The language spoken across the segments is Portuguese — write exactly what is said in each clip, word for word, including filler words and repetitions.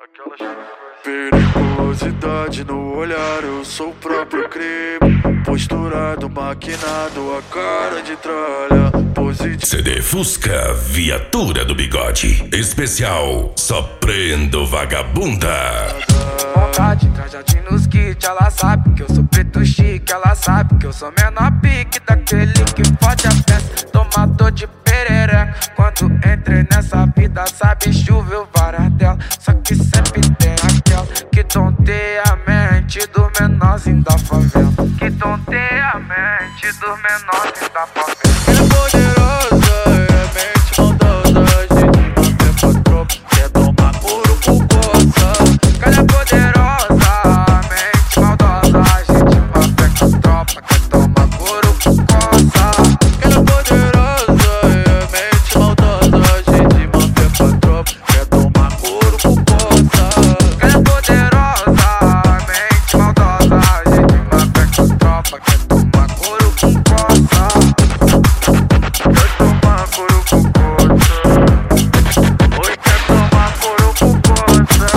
Periculosidade no olhar, eu sou o próprio crime. Posturado, maquinado, a cara de tralha. Positivo. C D Fusca, viatura do bigode. Especial, só prendo vagabunda. Vontade, trajadinho nos kits, ela sabe que eu sou preto chique. Ela sabe que eu sou menor pique daquele que fode a peça. Tomador de perereca. Quando entrei nessa vida, sabe, choveu várias dela. Só que sempre tem aquela que tonteia a mente do menorzinho da favela. Que tonteia a mente do menorzinho da favela. É poderosa, é mente maldosa. A gente não quer pra tropa, quer tomar couro com coça. Ela é poderosa, mente maldosa. A gente vai pegar tropa, quer tomar couro com coça. Ela é poderosa, é mente maldosa. A gente não quer pra tropa, quer tomar couro com coça. Ela é poderosa, mente maldosa. A gente vai pegar tropa, quer tomar couro com coça. Quer tomar couro com coça. Oi, quer tomar couro com coça.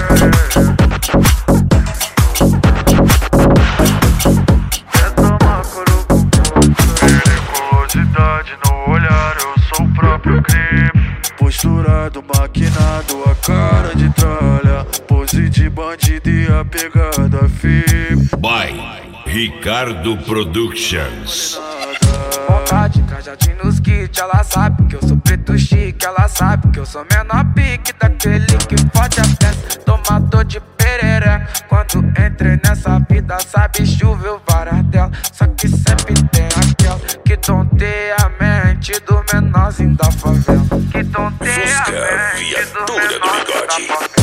Quer tomar couro com coça. Periculosidade no olhar, eu sou o próprio crime. Posturado, maquinado, a cara de tralha. Pose de bandido e a pegada firme. By Ricardo Productions. Vontade, trajadinho nos kits, ela sabe que eu sou preto chique. Ela sabe que eu sou menor pique daquele que fode a peça. Tomador de perereca. Quando entrei nessa vida, sabe, choveu várias dela. Só que sempre tem aquela que tonteia a mente do menorzinho da favela. Que tonteia a Fusca, mente do viatura do menorzinho da bigode. favela.